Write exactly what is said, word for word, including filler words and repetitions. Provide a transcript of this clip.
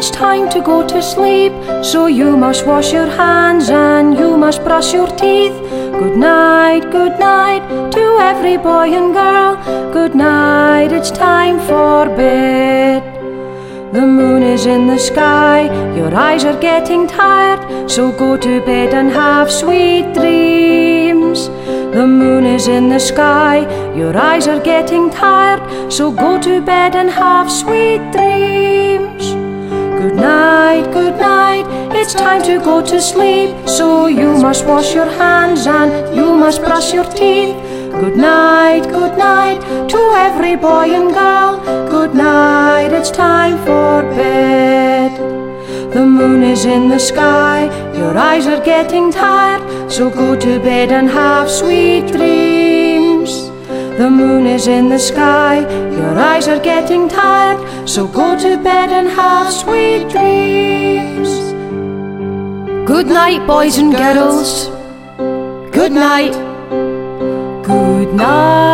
it's time to go to sleep. So you must wash your hands and you must brush your teeth. Good night, good night to every boy and girl. Good night, it's time for bed. The moon is in the sky, your eyes are getting tired, so go to bed and have sweet dreams. The moon is in the sky, your eyes are getting tired, so go to bed and have sweet dreams. Good night, good night, it's time to go to sleep. So you must wash your hands and you must brush your teeth. Good night, good night to every boy and girl. Good night, it's time for bed. The moon is in the sky, your eyes are getting tired, so go to bed and have sweet dreams. The moon is in the sky, your eyes are getting tired, so go to bed and have sweet dreams. Good night, boys and girls. Good night. Good night.